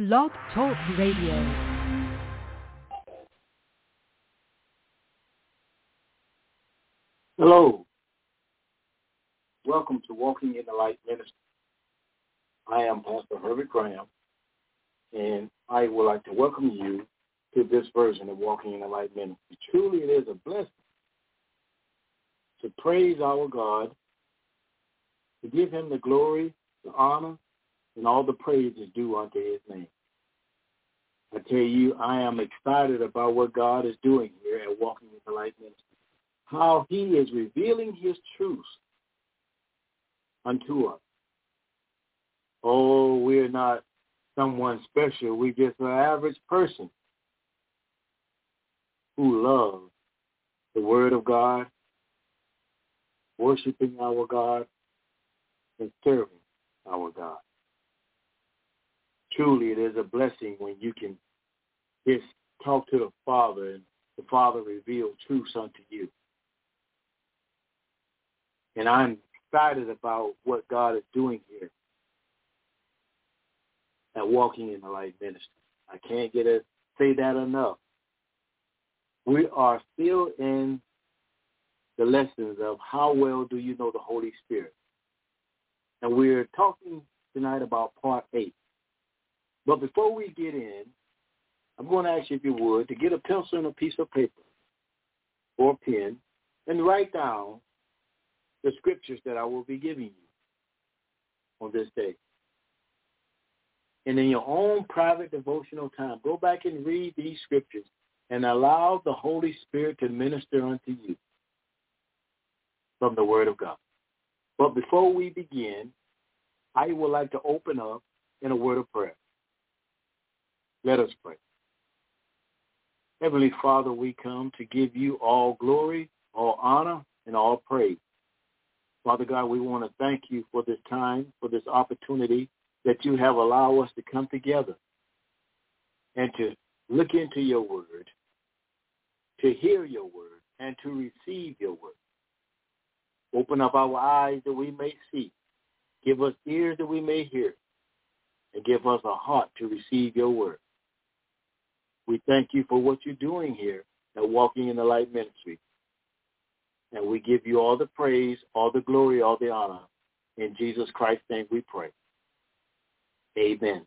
Blog Talk Radio. Hello. Welcome to Walking in the Light Ministry. I am Pastor Herbert Graham, and I would like to welcome you to this version of Walking in the Light Ministry. Truly, it is a blessing to praise our God, to give him the glory, the honor, and all the praise is due unto his name. I tell you, I am excited about what God is doing here at Walking in the Light Ministry. How he is revealing his truths unto us. Oh, we're not someone special. We're just an average person who loves the Word of God, worshiping our God, and serving our God. Truly, it is a blessing when you can just talk to the Father and the Father reveal truths unto you. And I'm excited about what God is doing here at Walking in the Light Ministry. I can't say that enough. We are still in the lessons of how well do you know the Holy Spirit. And we're talking tonight about part 8. But before we get in, I'm going to ask you, if you would, to get a pencil and a piece of paper or a pen and write down the scriptures that I will be giving you on this day. And in your own private devotional time, go back and read these scriptures and allow the Holy Spirit to minister unto you from the Word of God. But before we begin, I would like to open up in a word of prayer. Let us pray. Heavenly Father, we come to give you all glory, all honor, and all praise. Father God, we want to thank you for this time, for this opportunity that you have allowed us to come together and to look into your word, to hear your word, and to receive your word. Open up our eyes that we may see. Give us ears that we may hear. And give us a heart to receive your word. We thank you for what you're doing here at Walking in the Light Ministry. And we give you all the praise, all the glory, all the honor. In Jesus Christ's name we pray. Amen.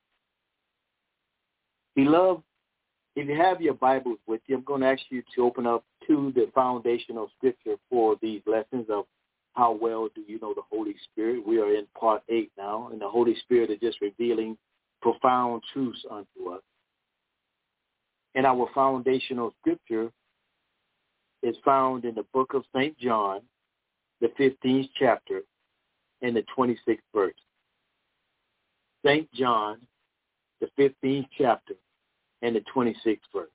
Beloved, if you have your Bibles with you, I'm going to ask you to open up to the foundational scripture for these lessons of how well do you know the Holy Spirit. We are in part 8 now, and the Holy Spirit is just revealing profound truths unto us. And our foundational scripture is found in the book of St. John, the 15th chapter, and the 26th verse. St. John, the 15th chapter, and the 26th verse.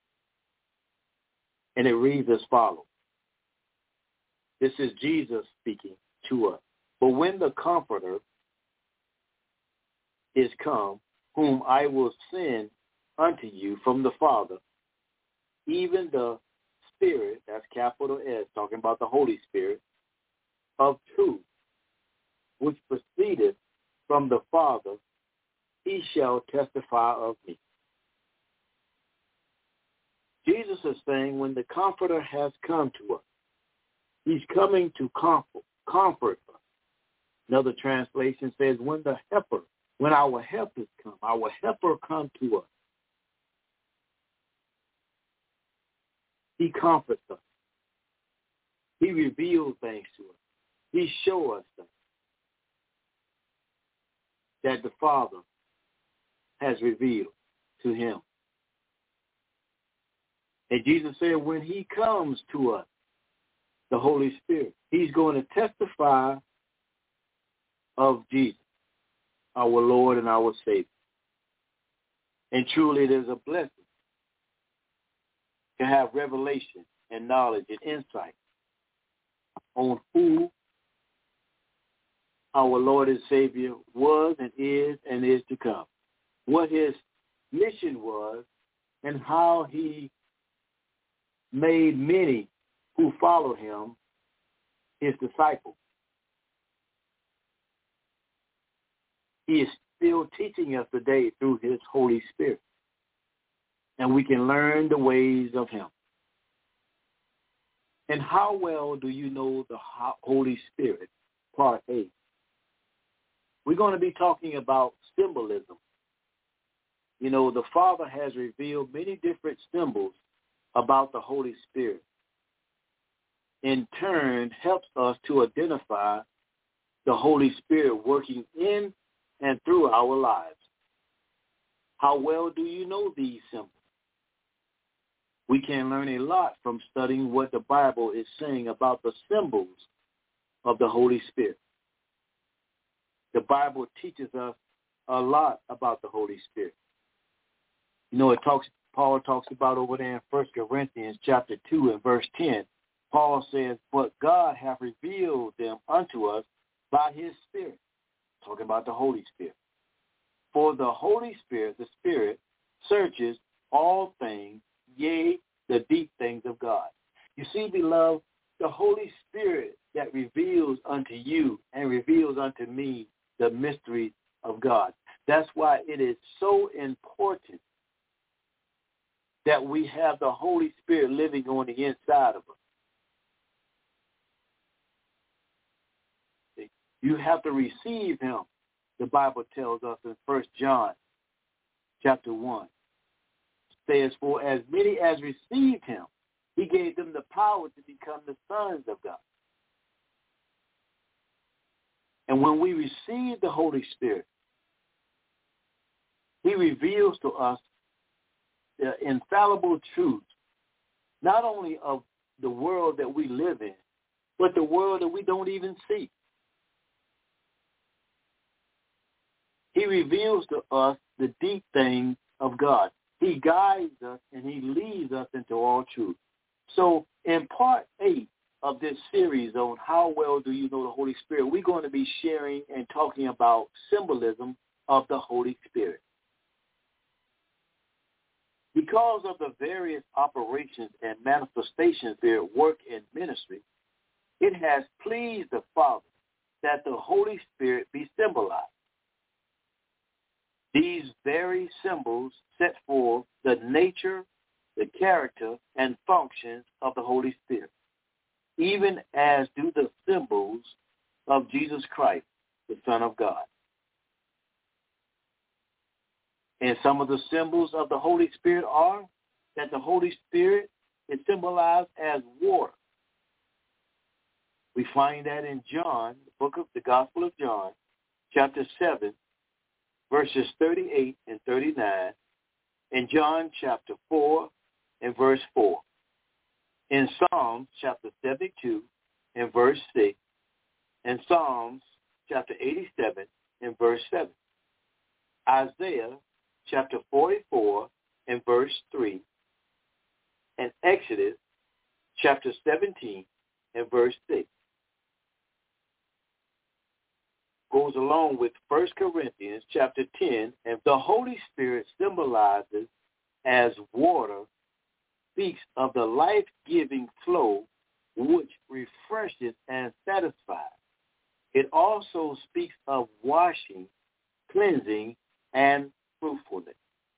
And it reads as follows. This is Jesus speaking to us. But when the Comforter is come, whom I will send unto you from the Father, even the Spirit, that's capital S, talking about the Holy Spirit, of truth, which proceedeth from the Father, he shall testify of me. Jesus is saying when the Comforter has come to us, he's coming to comfort us. Another translation says when our helpers come, our helper come to us. He comforts us. He reveals things to us. He shows us things that the Father has revealed to him. And Jesus said when he comes to us, the Holy Spirit, he's going to testify of Jesus, our Lord and our Savior. And truly it is a blessing to have revelation and knowledge and insight on who our Lord and Savior was and is to come, what his mission was, and how he made many who follow him his disciples. He still teaching us today through his Holy Spirit. And we can learn the ways of him. And how well do you know the Holy Spirit? Part A. We're going to be talking about symbolism. You know, the Father has revealed many different symbols about the Holy Spirit. In turn, helps us to identify the Holy Spirit working in and through our lives. How well do you know these symbols? We can learn a lot from studying what the Bible is saying about the symbols of the Holy Spirit. The Bible teaches us a lot about the Holy Spirit. You know, Paul talks about over there in 1 Corinthians chapter 2 and verse 10. Paul says, but God hath revealed them unto us by his Spirit. Talking about the Holy Spirit. For the Holy Spirit, the Spirit, searches all things, yea, the deep things of God. You see, beloved, the Holy Spirit that reveals unto you and reveals unto me the mysteries of God. That's why it is so important that we have the Holy Spirit living on the inside of us. You have to receive him, the Bible tells us in 1 John chapter 1. It says, for as many as received him, he gave them the power to become the sons of God. And when we receive the Holy Spirit, he reveals to us the infallible truth, not only of the world that we live in, but the world that we don't even see. He reveals to us the deep things of God. He guides us and he leads us into all truth. So in part 8 of this series on how well do you know the Holy Spirit, we're going to be sharing and talking about symbolism of the Holy Spirit. Because of the various operations and manifestations there at work in ministry, it has pleased the Father that the Holy Spirit be symbolized. These very symbols set forth the nature, the character, and functions of the Holy Spirit, even as do the symbols of Jesus Christ, the Son of God. And some of the symbols of the Holy Spirit are that the Holy Spirit is symbolized as water. We find that in John, the book of the Gospel of John, chapter 7, verses 38 and 39, in John chapter 4 and verse 4, in Psalms chapter 72 and verse 6, and Psalms chapter 87 and verse 7, Isaiah chapter 44 and verse 3, and Exodus chapter 17 and verse 6. Goes along with 1 Corinthians chapter 10, and the Holy Spirit symbolizes as water, speaks of the life-giving flow which refreshes and satisfies. It also speaks of washing, cleansing, and fruitfulness.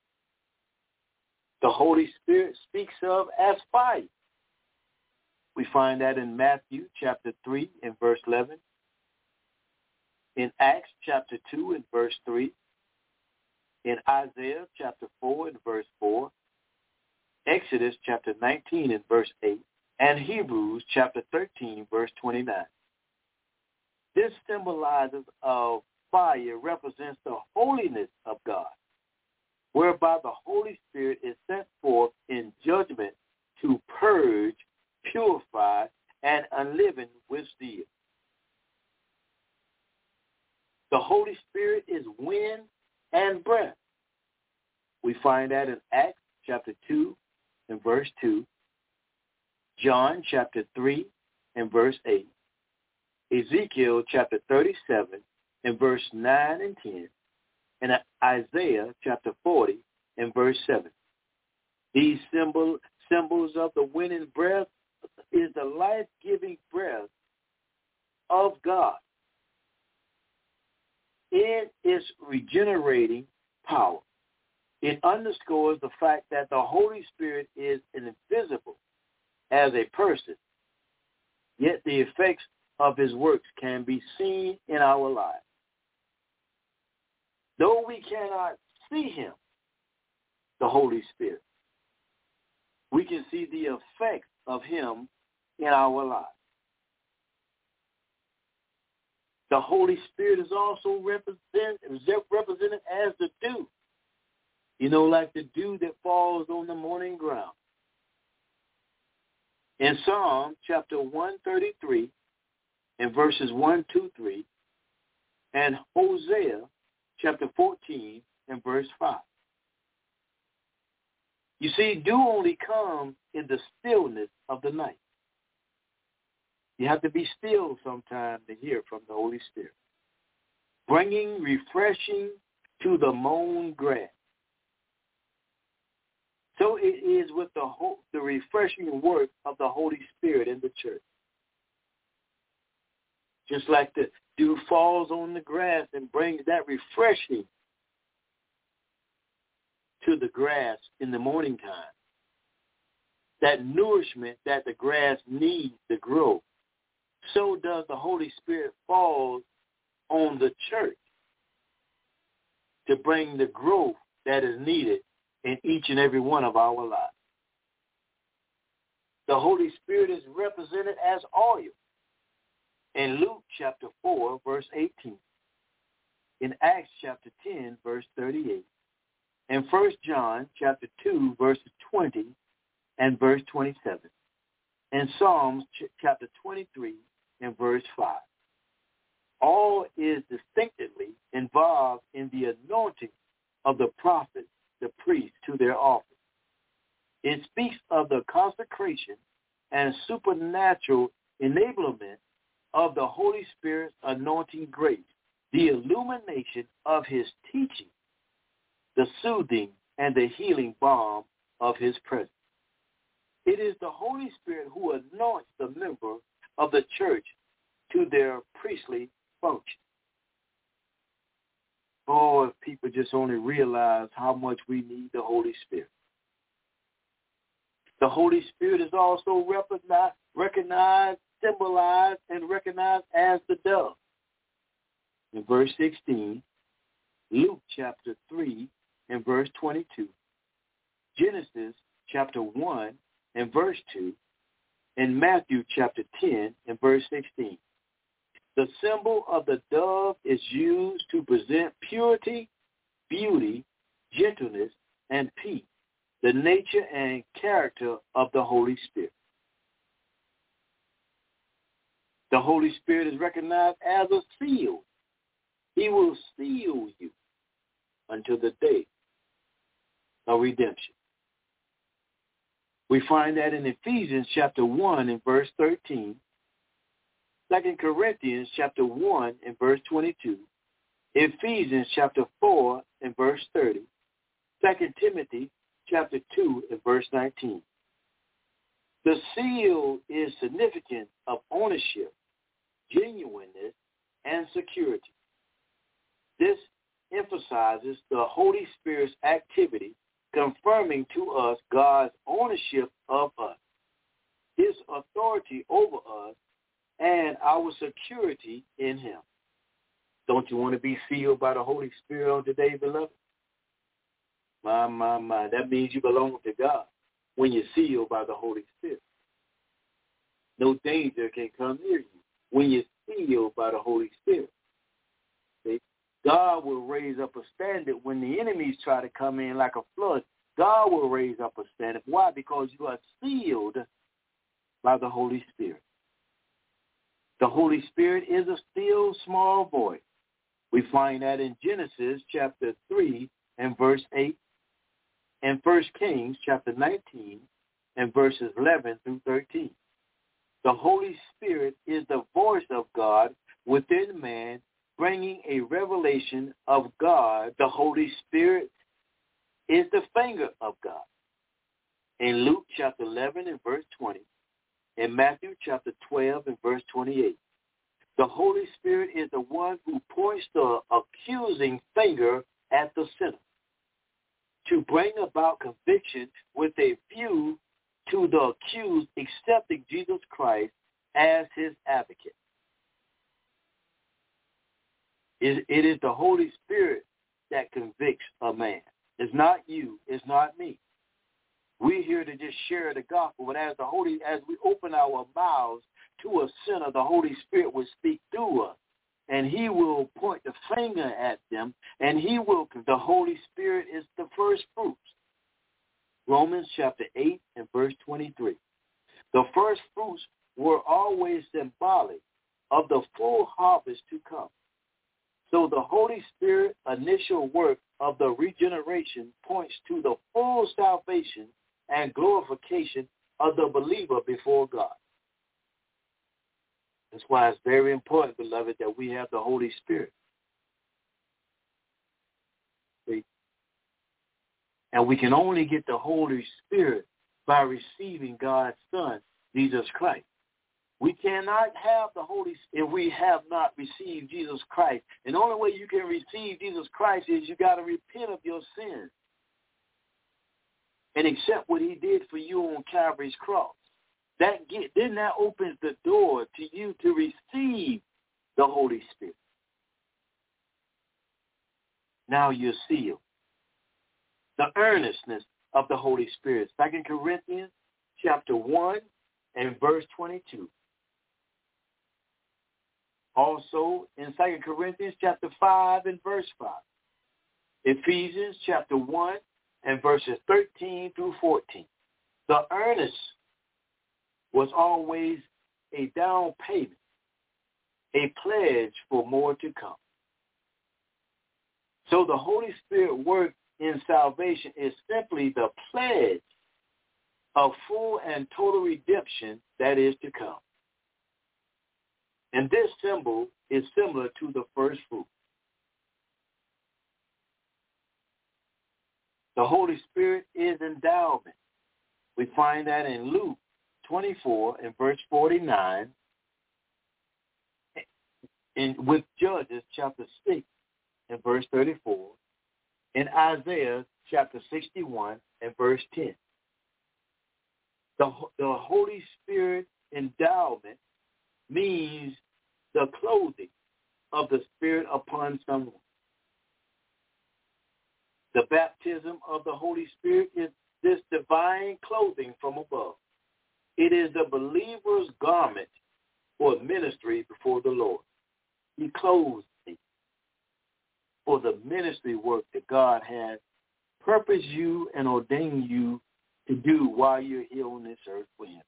The Holy Spirit speaks of as fire. We find that in Matthew chapter 3 and verse 11, in Acts chapter 2 and verse 3, in Isaiah chapter 4 and verse 4, Exodus chapter 19 and verse 8, and Hebrews chapter 13 verse 29. This symbolizes of fire represents the holiness of God, whereby the Holy Spirit is sent forth in judgment to purge, purify, and unleaven with zeal. The Holy Spirit is wind and breath. We find that in Acts chapter 2 and verse 2, John chapter 3 and verse 8, Ezekiel chapter 37 and verse 9 and 10, and Isaiah chapter 40 and verse 7. These symbols of the wind and breath is the life-giving breath of God. in its regenerating power. It underscores the fact that the Holy Spirit is invisible as a person, yet the effects of his works can be seen in our lives. Though we cannot see him, the Holy Spirit, we can see the effects of him in our lives. The Holy Spirit is also represented as the dew. You know, like the dew that falls on the morning ground. In Psalm chapter 133 and verses 1, 2, 3, and Hosea chapter 14 and verse 5. You see, dew only comes in the stillness of the night. You have to be still sometime to hear from the Holy Spirit, bringing refreshing to the mown grass. So it is with the refreshing work of the Holy Spirit in the church. Just like the dew falls on the grass and brings that refreshing to the grass in the morning time, that nourishment that the grass needs to grow, so does the Holy Spirit fall on the church to bring the growth that is needed in each and every one of our lives. The Holy Spirit is represented as oil in Luke chapter 4, verse 18, in Acts chapter 10, verse 38, in 1 John chapter 2, verses 20 and verse 27, in Psalms chapter 23 and verse 5. All is distinctively involved in the anointing of the prophet, the priest, to their office. It speaks of the consecration and supernatural enablement of the Holy Spirit's anointing grace, the illumination of his teaching, the soothing and the healing balm of his presence. It is the Holy Spirit who anoints the member of the church to their priestly function. Oh, if people just only realize how much we need the Holy Spirit. The Holy Spirit is also recognized, symbolized, and recognized as the dove. In verse 16, Luke chapter 3 and verse 22, Genesis chapter 1 and verse 2, and Matthew chapter 10 and verse 16. The symbol of the dove is used to present purity, beauty, gentleness, and peace, the nature and character of the Holy Spirit. The Holy Spirit is recognized as a seal. He will seal you until the day of redemption. We find that in Ephesians chapter 1 and verse 13, 2 Corinthians chapter 1 and verse 22, Ephesians chapter 4 and verse 30, 2 Timothy chapter 2 and verse 19. The seal is significant of ownership, genuineness, and security. This emphasizes the Holy Spirit's activity, confirming to us God's ownership of us, his authority over us, and our security in him. Don't you want to be sealed by the Holy Spirit on today, beloved? My. That means you belong to God when you're sealed by the Holy Spirit. No danger can come near you when you're sealed by the Holy Spirit. See? God will raise up a standard when the enemies try to come in like a flood. God will raise up a standard. Why? Because you are sealed by the Holy Spirit. The Holy Spirit is a still small voice. We find that in Genesis chapter 3 and verse 8, and 1 Kings chapter 19 and verses 11 through 13. The Holy Spirit is the voice of God within man, bringing a revelation of God. The Holy Spirit is the finger of God. In Luke chapter 11 and verse 20, in Matthew chapter 12 and verse 28, The Holy Spirit is the one who points the accusing finger at the sinner to bring about conviction with a view to the accused accepting Jesus Christ as his advocate. It is the Holy Spirit that convicts a man. It's not you. It's not me. We're here to just share the gospel, but as we open our mouths to a sinner, the Holy Spirit will speak through us, and he will point the finger at them, and the Holy Spirit is the first fruits. Romans chapter 8 and verse 23. The first fruits were always symbolic of the full harvest to come. So the Holy Spirit initial work of the regeneration points to the full salvation and glorification of the believer before God. That's why it's very important, beloved, that we have the Holy Spirit. See? And we can only get the Holy Spirit by receiving God's Son, Jesus Christ. We cannot have the Holy Spirit if we have not received Jesus Christ. And the only way you can receive Jesus Christ is you got to repent of your sins and accept what he did for you on Calvary's cross. That opens the door to you to receive the Holy Spirit. Now you're sealed. The earnestness of the Holy Spirit. 2 Corinthians chapter 1 and verse 22. Also in 2 Corinthians chapter 5 and verse 5. Ephesians chapter 1 and verses 13 through 14. The earnest was always a down payment, a pledge for more to come. So the Holy Spirit work in salvation is simply the pledge of full and total redemption that is to come. And this symbol is similar to the first fruit. The Holy Spirit is endowment. We find that in Luke 24 and verse 49, with Judges chapter 6 and verse 34, in Isaiah chapter 61 and verse 10. The Holy Spirit endowment means the clothing of the Spirit upon someone. The baptism of the Holy Spirit is this divine clothing from above. It is the believer's garment for ministry before the Lord. He clothes me for the ministry work that God has purposed you and ordained you to do while you're here on this earth for him.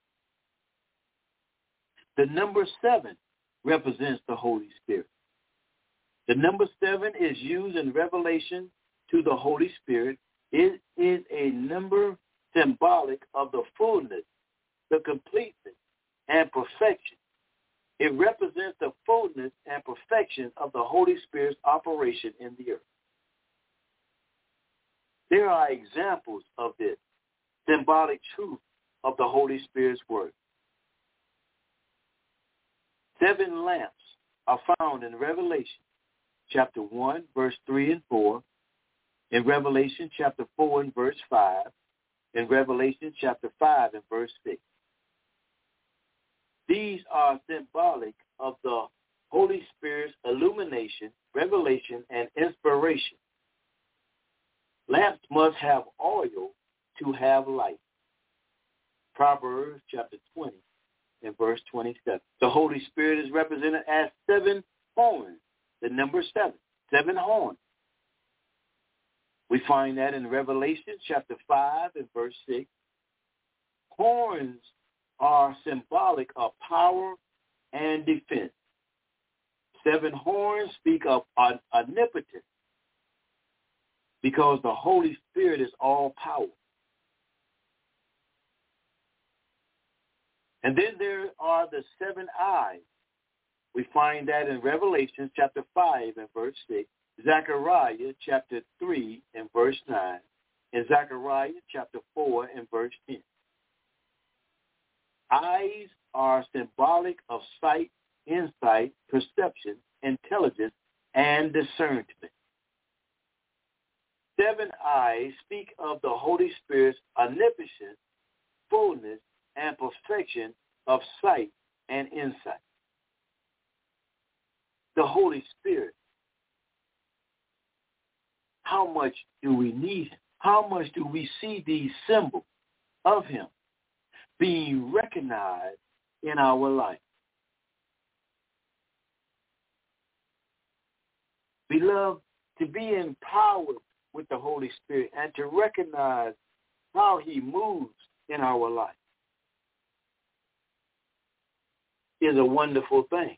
The number 7 represents the Holy Spirit. The number 7 is used in Revelation to the Holy Spirit. It is a number symbolic of the fullness, the completeness, and perfection. It represents the fullness and perfection of the Holy Spirit's operation in the earth. There are examples of this symbolic truth of the Holy Spirit's work. 7 lamps are found in Revelation chapter 1, verse 3 and 4, in Revelation chapter 4 and verse 5, in Revelation chapter 5 and verse 6. These are symbolic of the Holy Spirit's illumination, revelation, and inspiration. Lamps must have oil to have light. Proverbs chapter 20 and verse 27. The Holy Spirit is represented as 7 horns, the number 7, 7 horns. We find that in Revelation chapter 5 and verse 6. Horns are symbolic of power and defense. 7 horns speak of omnipotence because the Holy Spirit is all power. And then there are the 7 eyes. We find that in Revelation chapter 5 and verse 6, Zechariah chapter 3 and verse 9, and Zechariah chapter 4 and verse 10. Eyes are symbolic of sight insight, perception, intelligence, and discernment. 7 eyes speak of the Holy Spirit's omniscience, fullness, and perfection of sight and insight. The Holy Spirit. How much do we need him? How much do we see these symbols of him being recognized in our life? Beloved, to be empowered with the Holy Spirit and to recognize how he moves in our life is a wonderful thing.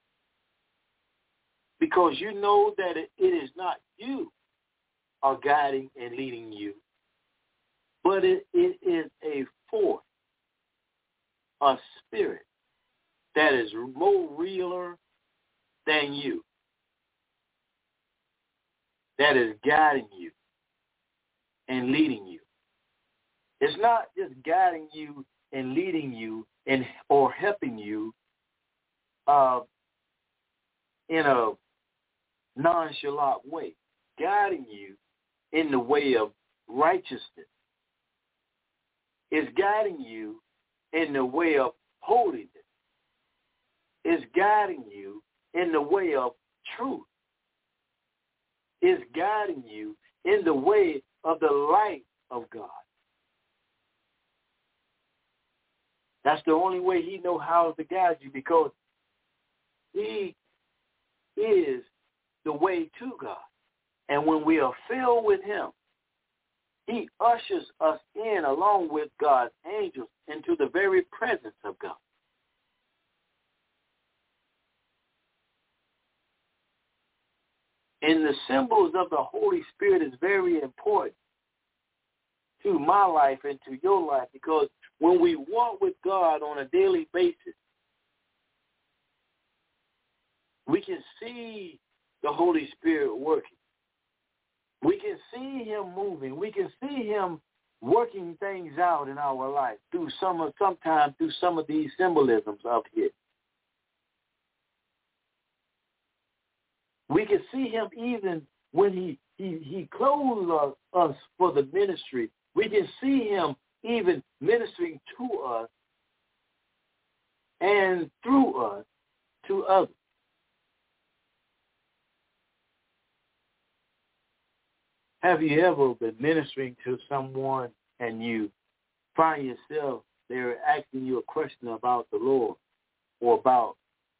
Because you know that it is not you are guiding and leading you, but it is a force, a spirit that is more realer than you, that is guiding you and leading you. It's not just guiding you and leading you and or helping you in a nonchalant way, guiding you in the way of righteousness. It's guiding you in the way of holiness. It's guiding you in the way of truth. It's guiding you in the way of the light of God. That's the only way he knows how to guide you, because he is the way to God. And when we are filled with him, he ushers us in along with God's angels into the very presence of God. And the symbols of the Holy Spirit is very important to my life and to your life, because when we walk with God on a daily basis, we can see the Holy Spirit working. We can see him moving. We can see him working things out in our life sometimes through some of these symbolisms of his. We can see him even when he clothes us for the ministry. We can see him even ministering to us and through us to others. Have you ever been ministering to someone and you find yourself, they're asking you a question about the Lord or about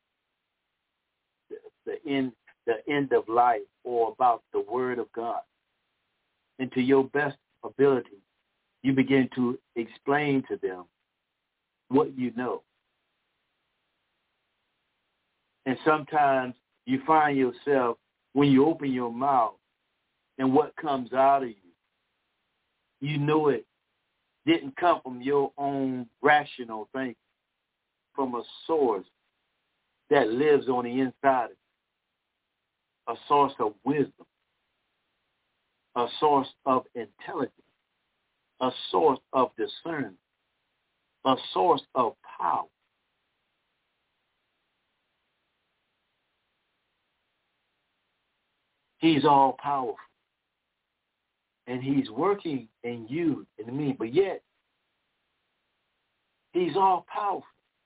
the end of life or about the Word of God? And to your best ability, you begin to explain to them what you know. And sometimes you find yourself, when you open your mouth, and what comes out of you, you know it didn't come from your own rational thinking, from a source that lives on the inside of you, a source of wisdom, a source of intelligence, a source of discernment, a source of power. He's all powerful. And he's working in you and in me, but yet he's all powerful.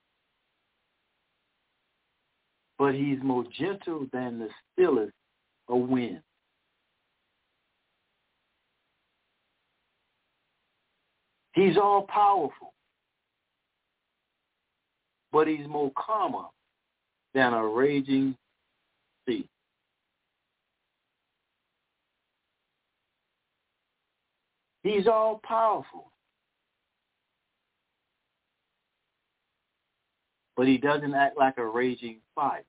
But he's more gentle than the stillest of wind. He's all powerful, but he's more calmer than a raging sea. He's all powerful, but he doesn't act like a raging fire.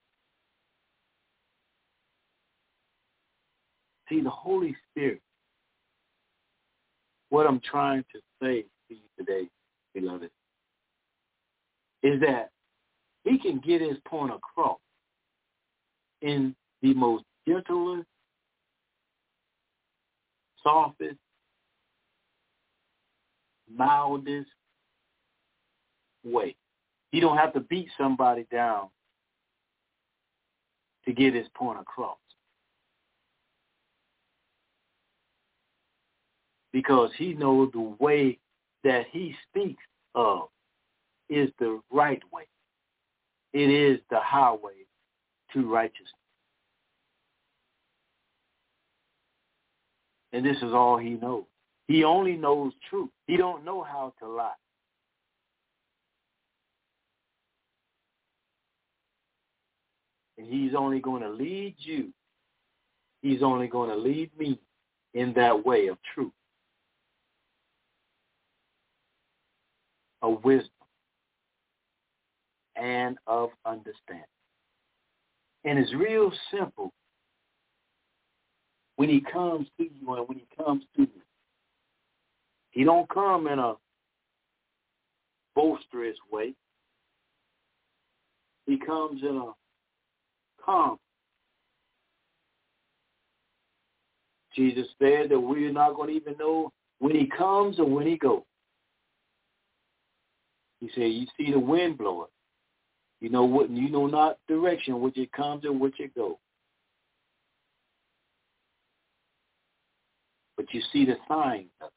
See, the Holy Spirit, what I'm trying to say to you today, beloved, is that he can get his point across in the most gentlest, softest, mildest way. You don't have to beat somebody down to get his point across. Because he knows the way that he speaks of is the right way. It is the highway to righteousness. And this is all he knows. He only knows truth. He don't know how to lie. And he's only going to lead you. He's only going to lead me in that way of truth, of wisdom, and of understanding. And it's real simple when he comes to you and when he comes to you. He don't come in a boisterous way. He comes in a calm. Jesus said that we're not going to even know when he comes or when he goes. He said, you see the wind blowing. You know what? You know not direction which it comes and which it goes. But you see the signs of it.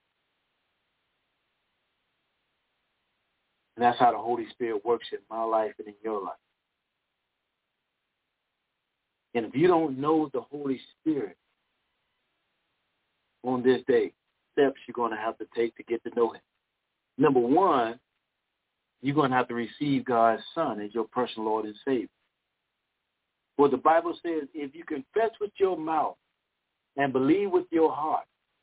And that's how the Holy Spirit works in my life and in your life. And if you don't know the Holy Spirit on this day, steps you're going to have to take to get to know him. Number one, you're going to have to receive God's Son as your personal Lord and Savior. Well, the Bible says if you confess with your mouth and believe with your heart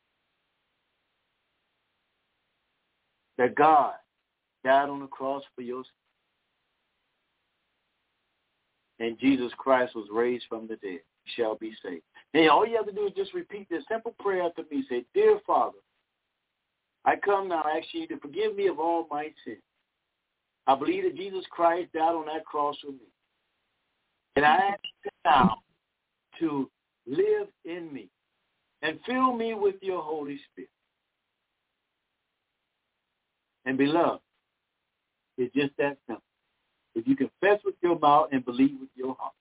that God died on the cross for your sins, and Jesus Christ was raised from the dead, you shall be saved. Now, all you have to do is just repeat this simple prayer after me. Say, dear Father, I come now asking you to forgive me of all my sins. I believe that Jesus Christ died on that cross for me. And I ask you now to live in me and fill me with your Holy Spirit. And beloved, it's just that simple. If you confess with your mouth and believe with your heart.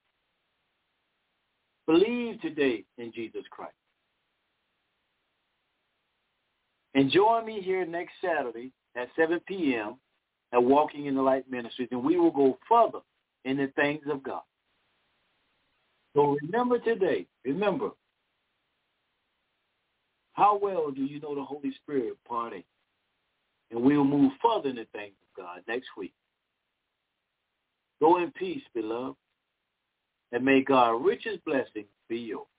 Believe today in Jesus Christ. And join me here next Saturday at 7 p.m. at Walking in the Light Ministries, and we will go further in the things of God. So remember today, how well do you know the Holy Spirit, part A? And we will move further in the things of God next week. Go in peace, beloved, and may God's richest blessings be yours.